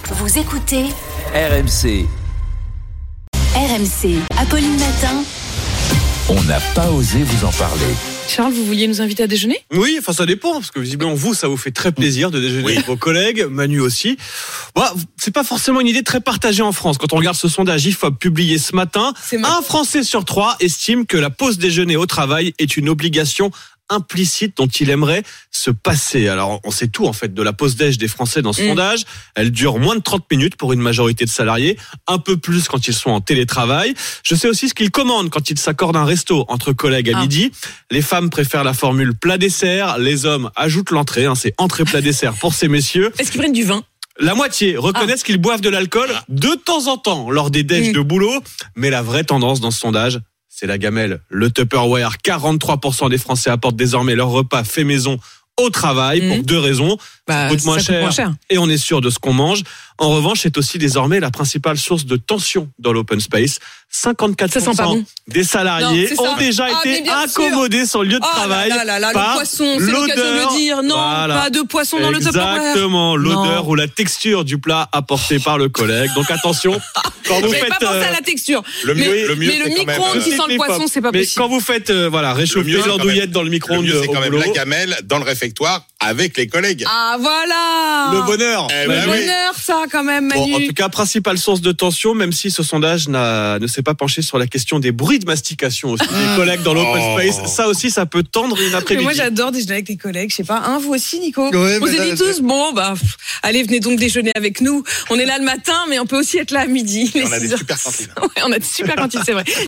Vous écoutez RMC. RMC, Apolline Matin. On n'a pas osé vous en parler. Charles, vous vouliez nous inviter à déjeuner ? Oui, enfin ça dépend, parce que visiblement vous, ça vous fait très plaisir de déjeuner avec vos collègues, Manu aussi. Bah, c'est pas forcément une idée très partagée en France. Quand on regarde ce sondage IFOP publié ce matin, un Français sur 3 estime que la pause déjeuner au travail est une obligation implicite dont il aimerait se passer. Alors, on sait tout en fait de la pause déj des Français dans ce sondage. Elle dure moins de 30 minutes pour une majorité de salariés, un peu plus quand ils sont en télétravail. Je sais aussi ce qu'ils commandent quand ils s'accordent un resto entre collègues à midi. Les femmes préfèrent la formule plat-dessert, les hommes ajoutent l'entrée, c'est entrée-plat-dessert pour ces messieurs. Est-ce qu'ils prennent du vin ? La moitié reconnaissent qu'ils boivent de l'alcool de temps en temps lors des déj de boulot, mais la vraie tendance dans ce sondage, c'est la gamelle, le Tupperware. 43% des Français apportent désormais leur repas fait maison au travail pour deux raisons. Ça coûte moins cher et on est sûr de ce qu'on mange. En revanche, c'est aussi désormais la principale source de tension dans l'open space. 54% des salariés ont déjà été incommodés sur le lieu de travail par le poisson, c'est l'occasion de le dire. Non, pas de poisson dans le Tupperware. Exactement, l'odeur ou la texture du plat apporté par le collègue. Donc attention, quand vous faites... pas pensé à la texture. Le mieux, mais le micro-ondes qui sent le poisson, c'est pas possible. Mais quand vous faites réchauffer l'andouillette dans le micro-ondes, le mieux, c'est quand même la gamelle dans le réfectoire avec les collègues. Ah voilà, le bonheur. Le bonheur, ça quand même, Manu. Bon, en tout cas, principale source de tension, même si ce sondage ne s'est pas penché sur la question des bruits de mastication aussi des collègues dans l'open space. Ça aussi, ça peut tendre une après-midi. Mais moi, j'adore déjeuner avec les collègues. Je sais pas, vous aussi, Nico. Ouais, on s'est dit tous, allez, venez donc déjeuner avec nous. On est là le matin, mais on peut aussi être là à midi. On a des super cantines. Ouais, on a des super cantines, c'est vrai.